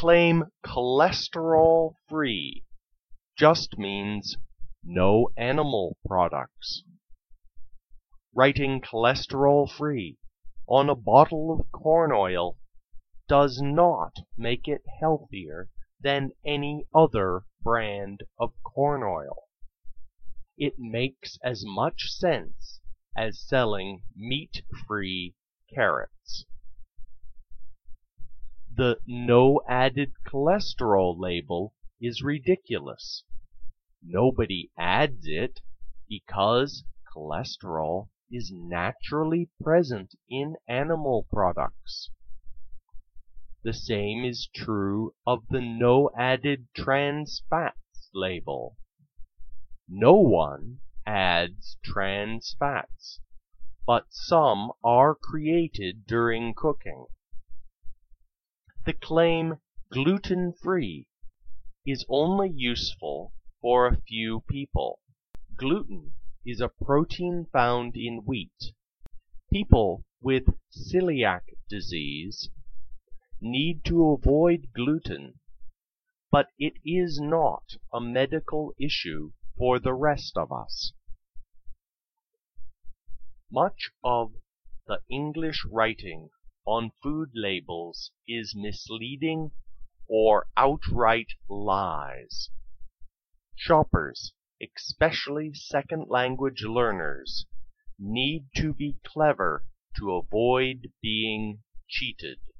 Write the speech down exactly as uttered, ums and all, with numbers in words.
claim cholesterol-free just means no animal products. Writing cholesterol-free on a bottle of corn oil does not make it healthier than any other brand of corn oil. It makes as much sense as selling meat-free carrots. The no added cholesterol label is ridiculous. Nobody adds it because cholesterol is naturally present in animal products. The same is true of the no added trans fats label. No one adds trans fats, but some are created during cooking. The claim gluten-free is only useful for a few people. Gluten is a protein found in wheat. People with celiac disease need to avoid gluten, but it is not a medical issue for the rest of us. Much of the English writing on food labels is misleading or outright lies. Shoppers, especially second language learners, need to be clever to avoid being cheated.